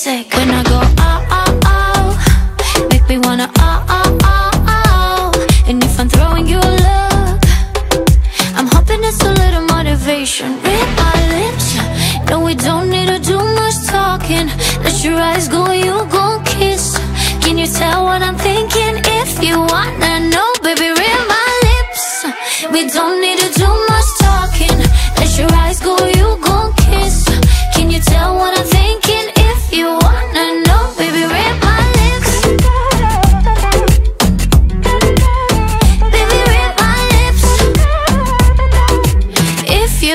music. When I go oh, oh, oh, make me wanna oh, oh, oh, oh. And if I'm throwing you a look, I'm hoping it's a little motivation. Read my lips, no we don't need to do much talking. Let your eyes go, you gon' kiss. Can you tell what I'm thinking? If you wanna know, baby, read my lips. We don't need to